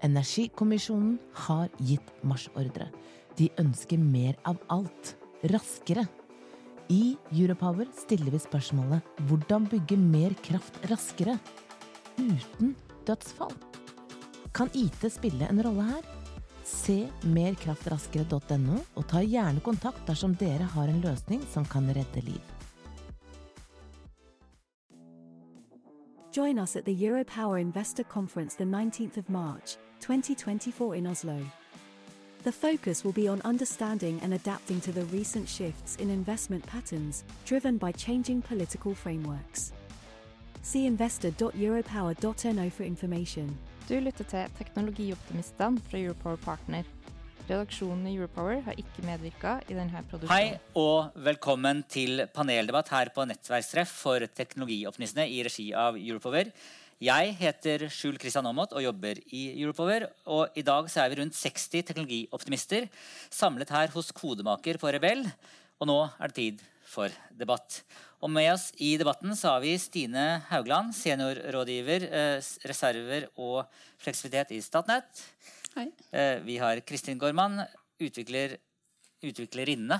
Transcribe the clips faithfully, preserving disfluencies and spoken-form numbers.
Energikommisjonen har gitt marsjordre. De ønsker mer av alt, raskere. I Europower stiller vi spørsmålet hvordan bygge mer kraft raskere, uten dødsfall. Kan I T spille en rolle her? Se mer kraft raskere punktum no og ta gjerne kontakt dersom dere har en løsning som kan redde liv. Join us at the Europower Investor Conference the nineteenth of March, twenty twenty-four in Oslo. The focus will be on understanding and adapting to the recent shifts in investment patterns driven by changing political frameworks. See investor dot europower dot no for information. Du lytter til Teknologioptimistene fra Europower Partner. Redaksjonen i Europower har ikke medvirket i denne produksjonen. Hei og velkommen til paneldebatt her på Nettverkstreff for Teknologioptimistene i regi av Europower. Jeg heter Skjul Kristian Aamodt og jobber i Europower, og I dag så er vi rundt seksti teknologioptimister samlet her hos Kodemaker på Rebell, og nå er det tid for debatt. Og med oss I debatten så har vi Stine Haugland, seniorrådgiver, reserver og fleksibilitet I Statnett. Hei. Vi har Kristin Gorman, utvikler, utviklerinne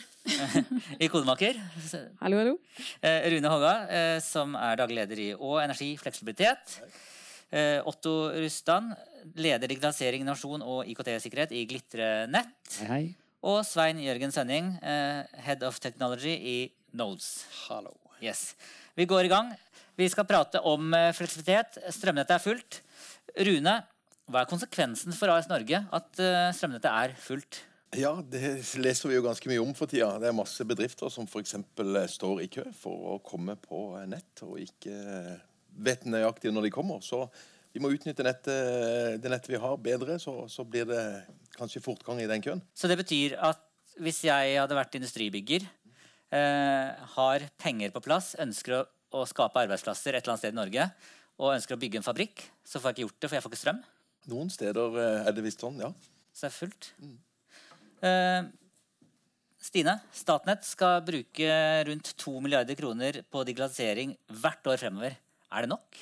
I Kodemaker. Hallo, hallo. Rune Hogga, som er daglig leder I Å Energi Fleksibilitet. Otto Rustan, leder digitalisering, innovasjon og I K T-sikkerhet I Glitre Nett. Hei, hei. Og Svein Jørgen Sønning, Head of Technology I Nodes. Hallo. Yes. Vi går I gang. Vi skal prate om fleksibilitet. Strømnettet er fullt. Rune, hva er konsekvensen for A S Norge at strømnettet er fullt? Ja, det leser vi jo ganske mye om for tida. Det er masse bedrifter som for eksempel står I kø for å komme på nett, og ikke vet nøyaktig når de kommer. Så vi må utnytte nettet, det nettet vi har bedre, så, så blir det kanskje fortgang I den køen. Så det betyr at hvis jeg hadde vært industribygger, eh, har penger på plass, ønsker å, å skape arbeidsplasser et eller annet sted I Norge, og ønsker å bygge en fabrikk, så får jeg ikke gjort det, for jeg får ikke strøm. Noen steder er det visst sånn, ja. Så det er fullt. Mm. Uh, Stine, Statnett skal bruke rundt to milliarder kroner på digitalisering hvert år fremover. Er det nok?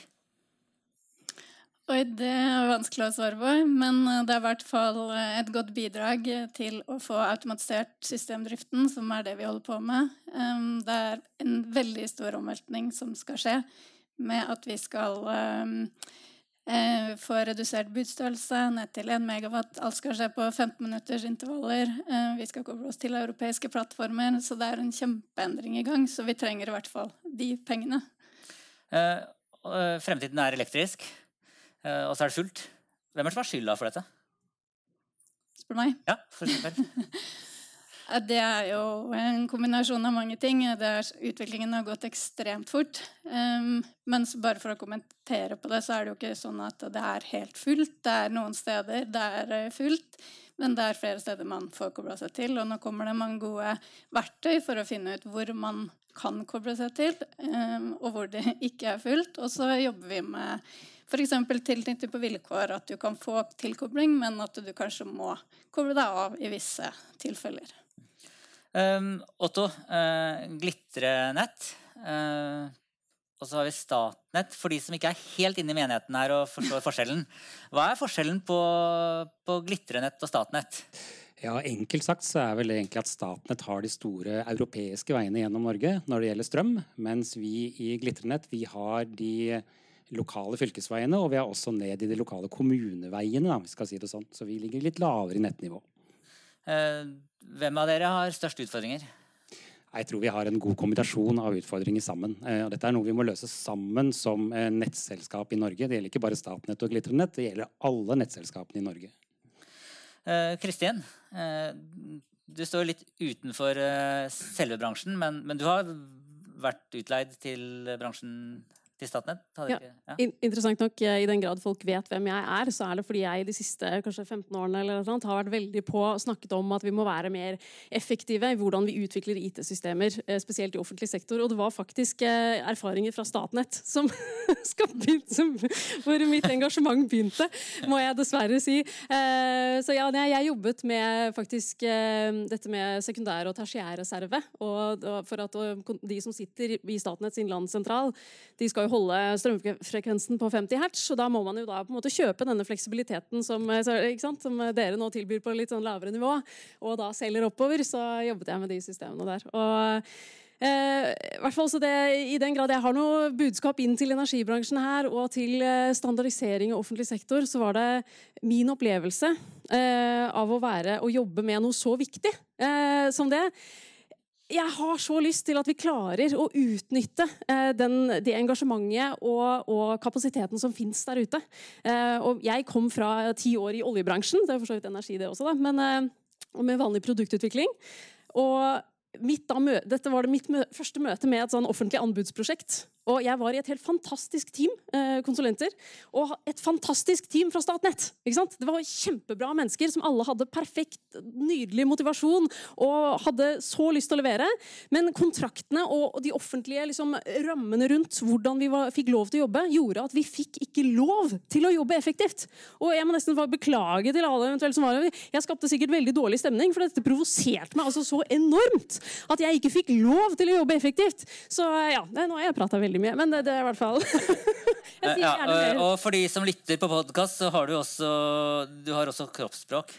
Oi, det er vanskelig å svare på, men det er I hvert fall et godt bidrag til å få automatisert systemdriften, som er det vi holder på med. Um, det er en veldig stor omveltning som skal skje, med at vi skal um, Eh, få redusert budstørrelse ned til en megawatt. Alt skal skje på femten minutters intervaller. Eh, vi skal koble oss til europeiske plattformer, så det er en kjempeendring I gang, så vi trenger I hvert fall de pengene. Eh, fremtiden er elektrisk, eh, og så er det fullt. Hvem er det som har skylda for dette? Spør meg. Ja, for eksempel. Det er jo en kombinasjon av mange ting. Det er, utviklingen har gått ekstremt fort. Um, men bare for å kommentere på det, så er det jo ikke sånn at det er helt fullt. Det er noen steder det er fullt, men det er flere steder man får koblet seg til. Og nå kommer det mange gode verktøy for å finne ut hvor man kan koble seg til, um, og hvor det ikke er fullt. Og så jobber vi med for eksempel tilknyttet på vilkår at du kan få tilkobling, men at du kanskje må koble deg av I visse tilfeller. Um, Otto, uh, Glitre Nett, uh, og så har vi Statnett. For de som ikke er helt inne I menigheten her og forstår forskjellen. Hva er forskjellen på, på Glitre Nett og Statnett? Ja, enkelt sagt så er vel egentlig at Statnett har de store europeiske veiene gjennom Norge når det gjelder strøm, mens vi I Glitre Nett, vi har de lokale fylkesveiene, og vi har også ned I de lokale kommuneveiene, da, vi skal si det sånn. Så vi ligger litt lavere I nettnivå. Uh, hvem av dere har største utfordringer? Jeg tror vi har en god kombinasjon av utfordringer sammen. Uh, og dette er noe vi må løse sammen som uh, nettselskap I Norge. Det gjelder ikke bare Statnett og Glitre Nett, det gjelder alle nettselskapene I Norge. Uh, Kristin, uh, du står litt utenfor uh, selve bransjen, men, men du har vært utleid til bransjen til Statnett? Ja, ja. Interessant nok, I den grad folk vet hvem jeg er, så er det fordi jeg de siste kanskje femten årene eller noe, har vært veldig på snakket om at vi må være mer effektive I hvordan vi utvikler I T-systemer, spesielt I offentlig sektor, og det var faktisk erfaringer fra Statnett som, som hvor mitt engasjement begynte, må jeg dessverre si. Så ja, jeg jobbet med faktisk dette med sekundær- og tertiærreserve, og for at de som sitter I Statnett sin landssentral, de skal skal jo holde strømfrekvensen på femti hertz, og da må man jo da på en måte kjøpe denne fleksibiliteten som, ikke sant, som dere nå tilbyr på litt sånn lavere nivå, og da selger oppover, så jobbet jeg med de systemene der. Og Eh, i hvert fall så det, i den grad jeg har noe budskap inn til energibransjen her og til eh, standardisering av offentlig sektor, så var det min opplevelse eh, av å være og jobbe med noe så viktig eh, som det. Jeg har så lyst til at vi klarer å utnytte eh, den, det engasjementet og, og kapasiteten som finnes der ute. Eh, og jeg kom fra ti år i oljebransjen, det er for så vidt energi det også da, men eh, med vanlig produktutvikling. Og Mitt da, dette var det mitt mø første møte med et sånn offentlig anbudsprosjekt. Og jeg var i et helt fantastisk team, eh, konsulenter, og et fantastisk team fra Statnett. Ikke sant? Det var kjempebra mennesker som alle hadde perfekt, nydelig motivasjon og hadde så lyst til å levere. Men kontraktene og, og de offentlige liksom, rammene rundt hvordan vi var, fikk lov til å jobbe, gjorde at vi fikk ikke lov til å jobbe effektivt. Og jeg må nesten beklage til alle eventuelt som var. Jeg skapte sikkert veldig dårlig stemning, for dette provoserte meg altså så enormt at jeg ikke fikk lov til å jobbe effektivt. Så ja, nå har jeg pratet veldig mye, men det, det er i hvert fall jeg sier gjerne mer. Ja, og for de som lytter på podcast, så har du også du har også kroppsspråk.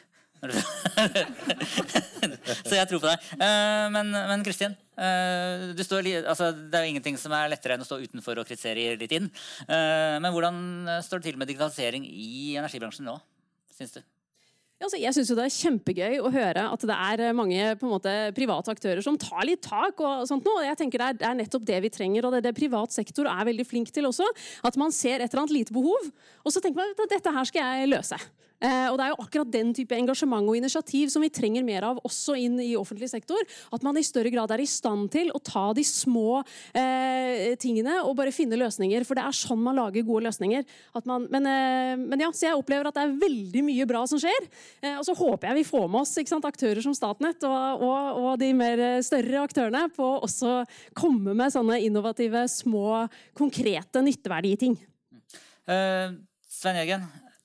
Så jeg tror på deg. Men, men Kristin, du står, altså, det er jo ingenting som er lettere enn å stå utenfor og kritisere litt inn. Men hvordan står det til med digitalisering i energibransjen nå, synes du? Altså, jeg synes jo det er kjempegøy å høre at det er mange på en måte, private aktører som tar litt tak og sånt nå. Jeg tenker det er, det er nettopp det vi trenger, og det er det privat sektor er veldig flink til også. At man ser et eller annet lite behov, og så tenker man at dette her skal jeg løse. Eh, og det er jo akkurat den type engasjement og initiativ som vi trenger mer av også inn i offentlig sektor. At man i større grad er i stand til å ta de små eh, tingene og bare finne løsninger, for det er sånn man lager gode løsninger. At man, men, eh, men ja, så jeg opplever at det er veldig mye bra som skjer. Eh, og så håper jeg vi får med oss ikke sant, aktører som Statnett og, og, og de mer større aktørene på å også komme med sånne innovative, små, konkrete, nytteverdige ting. Uh, Svein Jørgen,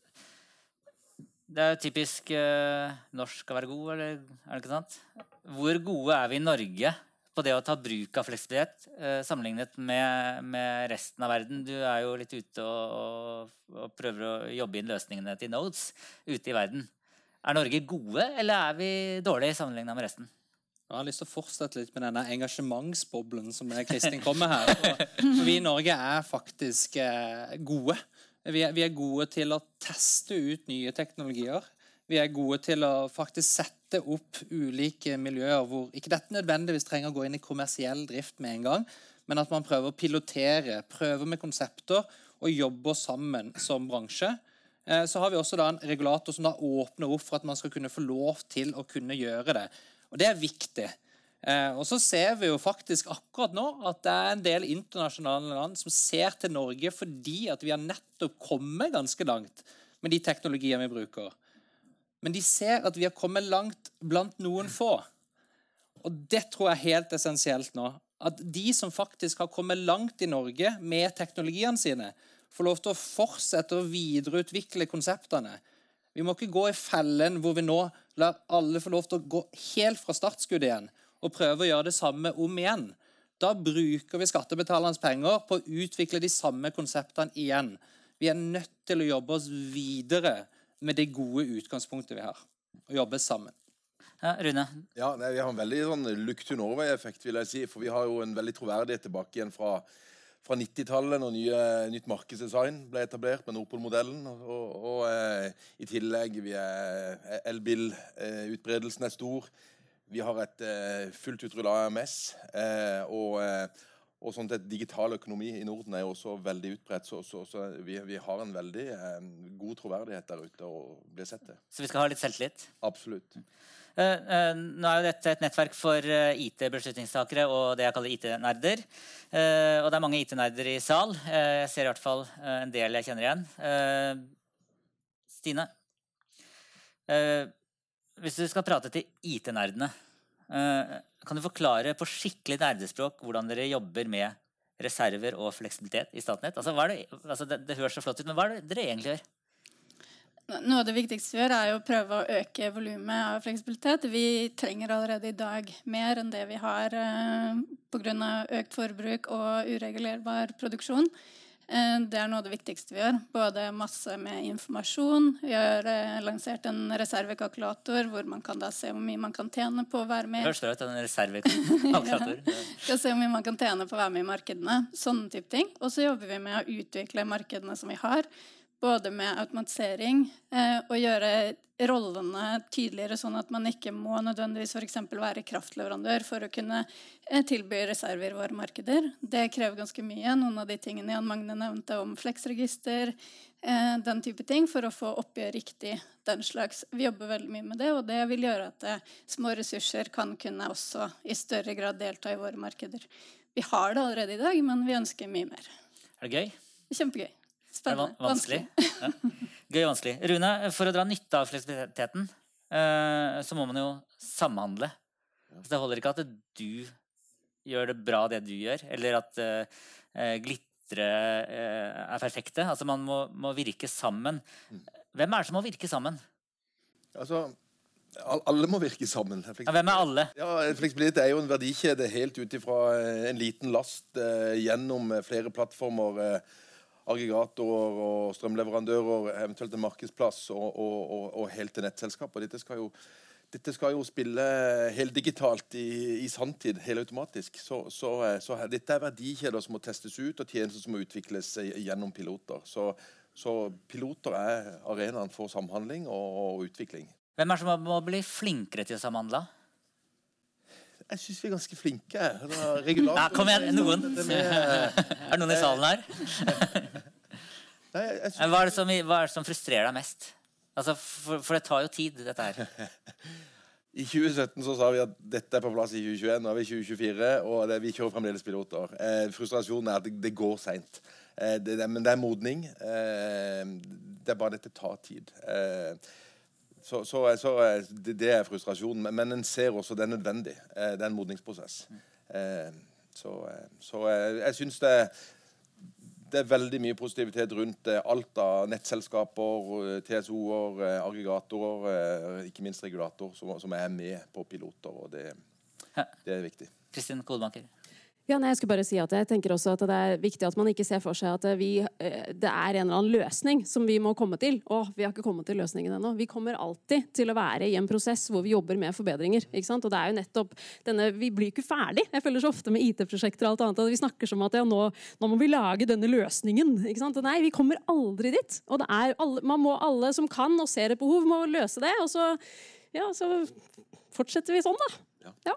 det er jo typisk uh, norsk å være god, eller er det ikke sant? Hvor gode er vi i Norge på det å ta bruk av fleksibilitet, uh, sammenlignet med, med resten av verden? Du er jo litt ute og, og, og prøver å jobbe inn løsningene til nodes ute i verden. Er Norge gode, eller er vi dårlige sammenlignet med resten? Jeg har lyst til å fortsette litt med denne engasjementsboblen som Kristin kommer her. For vi i Norge er faktisk uh, gode. Vi er, vi er gode til å teste ut nye teknologier. Vi er gode til å faktisk sette opp ulike miljøer hvor ikke dette nødvendigvis trenger å gå inn i kommersiell drift med en gang, men at man prøver å pilotere, prøve med konsepter og jobbe sammen som bransje. Så har vi også da en regulator som da åpner opp for at man skal kunne få lov til å kunne gjøre det. Og det er viktig. Eh, og så ser vi jo faktisk akkurat nå at det er en del internasjonale land som ser til Norge fordi at vi har nettopp kommet ganske langt med de teknologiene vi bruker. Men de ser at vi har kommet langt blant noen få. Og det tror jeg er helt essensielt nå. At de som faktisk har kommet langt i Norge med teknologiene sine, får lov til å fortsette å videreutvikle konseptene. Vi må ikke gå i fellen hvor vi nå lar alle få lov til å gå helt fra startskuddet igjen og prøve å gjøre det samme om igjen. Da bruker vi skattebetalernes penger på å utvikle de samme konseptene igjen. Vi er nødt til å jobbe oss videre med det gode utgangspunktet vi har, og jobbe sammen. Ja, Rune? Ja, nei, vi har en veldig sånn look to Norway-effekt, vil jeg si, for vi har jo en veldig troverdighet tilbake igjen fra, fra nittitallet, når nye, nytt markedsdesign ble etablert med Nordpol-modellen, og, og, og eh, i tillegg vi er, elbil-utbredelsen er stor. Vi har et eh, fullt utrullet A M S, eh, og, eh, og sånn at digital økonomi i Norden er jo også veldig utbredt, så, så, så vi, vi har en veldig eh, god troverdighet der ute og blir sett det. Så vi skal ha litt selvtillit? Absolutt. Uh, uh, nå er jo dette et nettverk for uh, I T-beslutningstakere og det jeg kaller I T-nerder. Uh, og det er mange I T-nerder i sal. Uh, jeg ser i hvert fall uh, en del jeg kjenner igjen. Uh, Stine? Uh, Hvis du skal prate til I T-nerdene, kan du forklare på skikkelig nerdespråk hvordan dere jobber med reserver og fleksibilitet i Statnett? Altså, hva er det, altså det, det høres så flott ut, men hva er det dere egentlig gjør? Noe av det viktigste vi gjør er å prøve å øke volumet av fleksibilitet. Vi trenger allerede i dag mer enn det vi har på grunn av økt forbruk og uregulerbar produksjon. Det er noe av det viktigste vi gjør. Både masse med informasjon. Vi har lansert en reservekalkulator hvor man kan da se hvor mye man kan tjene på å være med. Hørst det ut, en reservekalkulator. Ja. Skal se hvor mye man kan tjene på å være med i markedene. Sånne type ting. Og så jobber vi med å utvikle markedene som vi har. Både med automatisering eh, og gjøre rollene tydeligere, sånn at man ikke må nødvendigvis for eksempel være kraftleverandør for å kunne eh, tilby reserver i våre markeder. Det krever ganske mye. Noen av de tingene Jan Magne nevnte om flexregister, eh, den type ting, for å få oppgjør riktig den slags. Vi jobber veldig mye med det, og det vil gjøre at eh, små ressurser kan kunne også i større grad delta i våre markeder. Vi har det allerede i dag, men vi ønsker mye mer. Er det gøy? Kjempegøy. Spennende. Vanskelig. Ja. Gøy og vanskelig. Rune, for å dra nytte av fleksibiliteten, eh, så må man jo samhandle. Så det holder ikke at du gjør det bra det du gjør, eller at eh, glitre eh, er perfekte. Altså man må, må virke sammen. Hvem er det som må virke sammen? Altså, alle må virke sammen. Ja, hvem er alle? Ja, fleksibilitet er jo en verdikjede helt ut ifra en liten last eh, gjennom flere plattformer, eh, aggregatorer og strømleverandører, eventuelt en markedsplass og, og, og, og helt til nettselskap. Og dette skal jo, dette skal jo spille helt digitalt i, i sanntid, helt automatisk. Så, så, så dette er verdikjeder som må testes ut, og tjenester som må utvikles gjennom piloter. Så, så piloter er arenaen for samhandling og, og utvikling. Hvem er det som må bli flinkere til å samhandle? Jeg synes vi er ganske flinke. Regulator. Ja, kom igjen, noen. Er det noen i salen her? Nei, jeg synes... hva, er det som, hva er det som frustrerer deg mest? Altså, for, for det tar jo tid, dette her. I tjue sytten så sa vi at dette er på plass i tjue tjueen, nå er vi i tjue tjuefire, og det, vi kjører fremdeles piloter. Eh, frustrasjonen er at det, det går sent. Eh, det, det, men det er modning. Eh, det er bare dette tar tid. Eh, Så, så, så det, det er frustrasjonen, men en ser også det er nødvendig. Det er en modningsprosess. Så, så jeg synes det, det er veldig mye positivitet rundt alt av nettselskaper, T S O-er, aggregatorer, ikke minst regulator, som, som er med på piloter, og det, det er viktig. Kristin Kodebanker. Ja, nei, jeg skulle bare si at jeg tenker også at det er viktig at man ikke ser for seg at vi, det er en eller annen løsning som vi må komme til. Åh, vi har ikke kommet til løsningen ennå. Vi kommer alltid til å være i en prosess hvor vi jobber med forbedringer. Ikke sant? Og det er jo nettopp denne, vi blir ikke ferdig. Jeg føler så ofte med I T-prosjekter og alt annet, at vi snakker som at ja, nå, nå må vi lage denne løsningen. Ikke sant? Og nei, vi kommer aldri dit. Og det er alle, man må alle som kan og ser et behov, må løse det. Og så, ja, så fortsetter vi sånn da. Ja. Ja.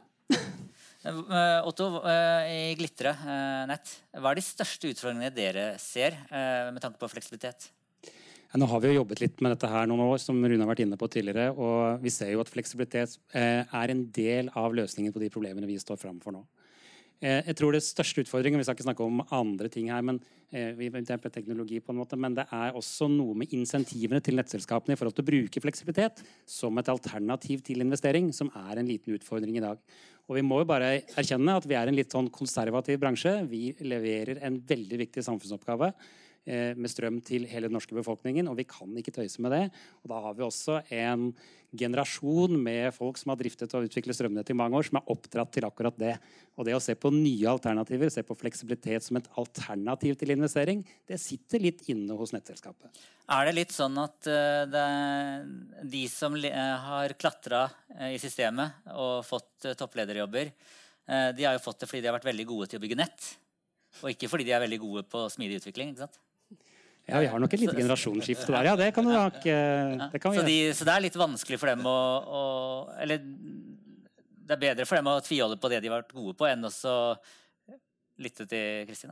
Otto, i Glitre nett, hva er de største utfordringene dere ser med tanke på fleksibilitet? Ja, nå har vi jo jobbet litt med dette her noen år, som Rune har vært inne på tidligere, og vi ser jo at fleksibilitet er en del av løsningen på de problemene vi står framfor nå. Jeg tror det største utfordringen, vi skal ikke snakke om andre ting her, men vi er på teknologi på en måte, men det er også noe med insentivene til nettselskapene i forhold til å bruke fleksibilitet som et alternativ til investering, som er en liten utfordring i dag. Og vi må jo bare erkjenne at vi er en litt sånn konservativ bransje. Vi leverer en veldig viktig samfunnsoppgave med strøm til hele den norske befolkningen, og vi kan ikke tøyse med det. Og da har vi også en generasjon med folk som har driftet og utviklet strømnett i mange år, som er oppdratt til akkurat det. Og det å se på nye alternativer, se på fleksibilitet som et alternativ til investering, det sitter litt inne hos nettselskapet. Er det litt sånn at det, de som har klatret i systemet og fått topplederjobber, de har jo fått det fordi de har vært veldig gode til å bygge nett, og ikke fordi de er veldig gode på smidig utvikling, ikke sant? Ja, vi har nok et lite generasjonsskifte der, ja, det kan du nok ja, det kan vi så, de, så det er litt vanskelig for dem å, å eller det er bedre for dem å tviholde på det de har vært gode på, enn også lytte til Kristina.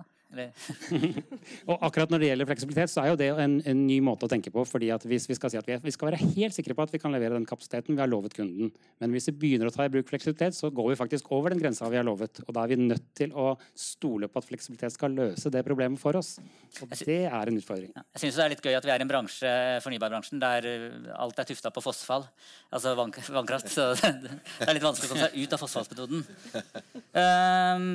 Og akkurat når det gjelder fleksibilitet, så er jo det en, en ny måte å tenke på, fordi at hvis vi skal si at vi, vi skal være helt sikre på at vi kan levere den kapasiteten vi har lovet kunden, men hvis vi begynner å ta i bruk fleksibilitet, så går vi faktisk over den grensa vi har lovet, og da er vi nødt til å stole på at fleksibilitet skal løse det problemet for oss, og det er en utfordring. Jeg synes det er litt gøy at vi er i en bransje, fornybarbransjen, der alt er tuftet på fossfall, altså vann, vannkraft, så det er litt vanskelig å komme seg ut av fossfallsmetoden. Um,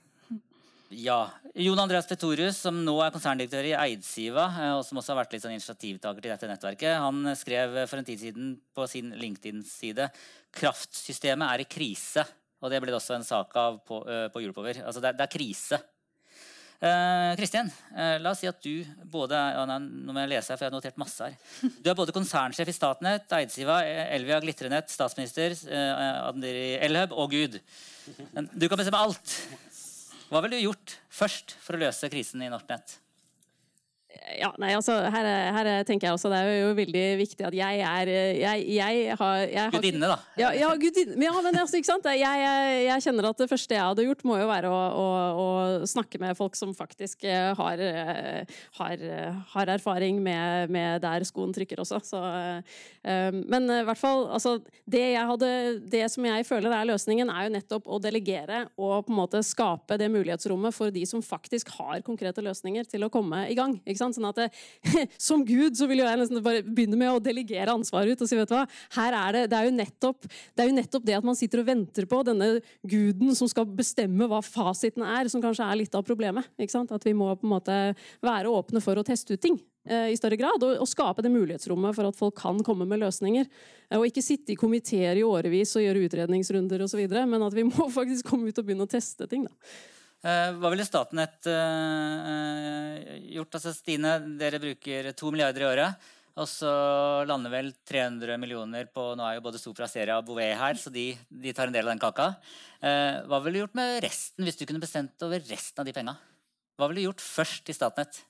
Ja, Jon Andreas Pretorius, som nå er konserndirektør i Eidsiva, og som også har vært litt sånn initiativtaker til dette nettverket, han skrev for en tid siden på sin LinkedIn-side «Kraftsystemet er i krise», og det ble det også en sak av på, på Europower. Altså det er, det er krise. Kristin, uh, la oss si at du både, ja, nå må jeg lese her, for jeg har notert masse her. Du er både konsernsjef i Statnett, Eidsiva, Elvia, Glittrenett, statsminister, uh, Andri Elhub og Gud. Du kan bestemme alt. Hva ville du gjort først for å løse krisen i Nortnett? Ja, nei, altså, her, her tenker jeg også, det er jo veldig viktig at jeg er, jeg, jeg har... Jeg har gudinne da. Ja, ja, gudinne, ja, men altså, ikke sant? Jeg, jeg, jeg kjenner at det første jeg hadde gjort må jo være å, å, å snakke med folk som faktisk har, har, har erfaring med, med der skoen trykker også. Så, um, men i hvert fall, altså, det, jeg hadde, det som jeg føler er løsningen er jo nettopp å delegere og på en måte skape det mulighetsrommet for de som faktisk har konkrete løsninger til å komme i gang, ikke sant? Sånn at det, som Gud så vil jo jeg nesten bare begynne med å delegere ansvaret ut og si, vet du hva, her er det, det er jo nettopp det er jo nettopp det at man sitter og venter på denne guden som skal bestemme hva fasiten er, som kanskje er litt av problemet, ikke sant? At vi må på en måte være åpne for å teste ut ting eh, i større grad, og, og skape det mulighetsrommet for at folk kan komme med løsninger, eh, og ikke sitte i komiteer i årevis og gjøre utredningsrunder og så videre, men at vi må faktisk komme ut og begynne å teste ting da. Hva ville Statnett uh, gjort? Altså, Stine, dere bruker to milliarder i året, og så lander vel tre hundre millioner på, nå er jo både Sopra, Steria og Bouvet her, så de, de tar en del av den kaka. Uh, hva ville du gjort med resten, hvis du kunne bestemt over resten av de pengene? Hva ville du gjort først i Statnett?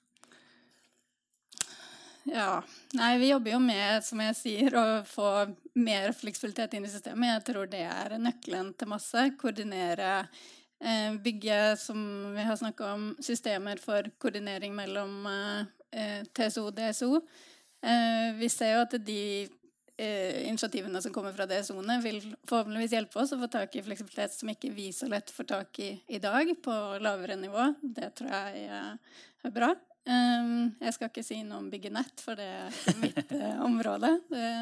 Ja, nei, vi jobber jo med, som jeg sier, å få mer fleksibilitet inn i systemet. Jeg tror det er nøkkelen til masse. Koordinere bygge, som vi har snakket om, systemer for koordinering mellom eh, T S O og D S O. Eh, vi ser jo at de eh, initiativene som kommer fra D S O-ene vil forhåpentligvis hjelpe oss å få tak i fleksibilitet som ikke vi så lett får tak i i dag, på lavere nivå. Det tror jeg er bra. Eh, jeg skal ikke si noe om bygge nett, for det er ikke mitt eh, område.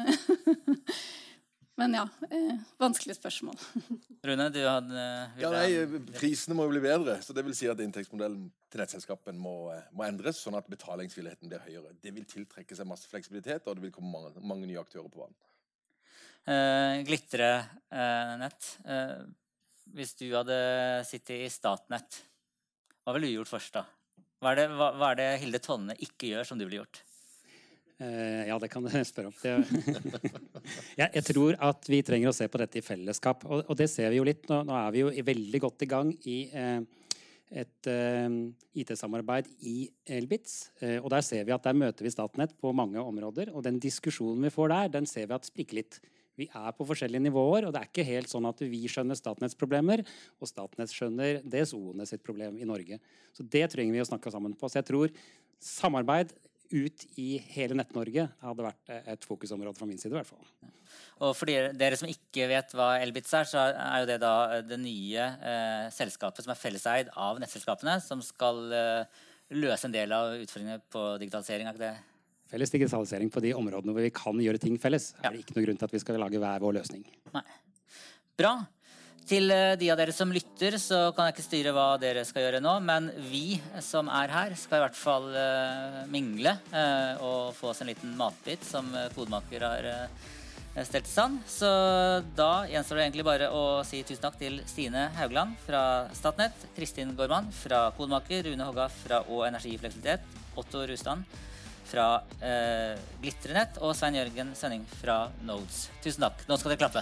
Men ja, eh, vanskelig spørsmål. Rune, du hadde... Ja, nei, prisene må jo bli bedre, så det vil si at inntektsmodellen til nettselskapen må, må endres, sånn at betalingsvilligheten blir høyere. Det vil tiltrekke seg masse fleksibilitet, og det vil komme mange, mange nye aktører på banen. Uh, Glitrenett. Uh, hvis du hadde sittet i Statnett, hva ville du gjort først da? Hva er det, hva, hva er det Hilde Tonne ikke gjør som du ville gjort? Uh, ja, det kan du spørre om. Det, ja, jeg tror at vi trenger å se på dette i fellesskap, og, og det ser vi jo litt. Nå, nå er vi jo veldig godt i gang i uh, et uh, I T-samarbeid i Elbitz, uh, og der ser vi at der møter vi Statnett på mange områder, og den diskusjonen vi får der, den ser vi at sprikker litt. Vi er på forskjellige nivåer, og det er ikke helt sånn at vi skjønner Statnetts problemer, og Statnett skjønner D S O-ene sitt problem i Norge. Så det trenger vi å snakke sammen på. Så jeg tror samarbeid ut i hele Nett-Norge hadde vært et fokusområde fra min side i hvert fall. Og for dere, dere som ikke vet hva Elbitz er, så er jo det da det nye eh, selskapet som er felleseid av nettselskapene, som skal eh, løse en del av utfordringene på digitalisering, er ikke det? Felles digitalisering på de områdene hvor vi kan gjøre ting felles, ja. Er det ikke noe grunn til at vi skal lage hver vår løsning. Nei. Bra. Til de av dere som lytter, så kan jeg ikke styre hva dere skal gjøre nå, men vi som er her skal i hvert fall uh, mingle uh, og få oss en liten matbit som uh, Kodemaker har uh, stelt i stand. Så da gjenstår det egentlig bare å si tusen takk til Stine Haugland fra Statnett, Kristin Gårdmann fra Kodemaker, Rune Hogga fra Å Energi Fleksibilitet, Otto Rusland fra uh, Glittrenett og Svein Jørgen Sønning fra Nodes. Tusen takk. Nå skal dere klappe.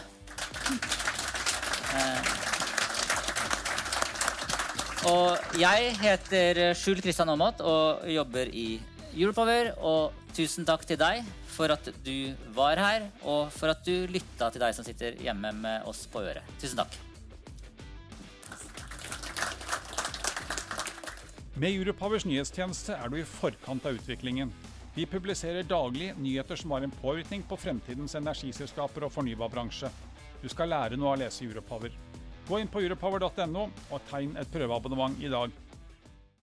Og jeg heter Skjul Kristian Aamodt og jobber i Europower, og tusen takk til deg for at du var her, og for at du lyttet til deg som sitter hjemme med oss på øret. Tusen takk. Med Europowers nyhetstjeneste er du i forkant av utviklingen. Vi publiserer daglig nyheter som har en påvirkning på fremtidens energiselskaper og fornybarbransje. Du skal lære noe av å lese Europower. Gå inn på europower punktum no og tegn et prøveabonnement i dag.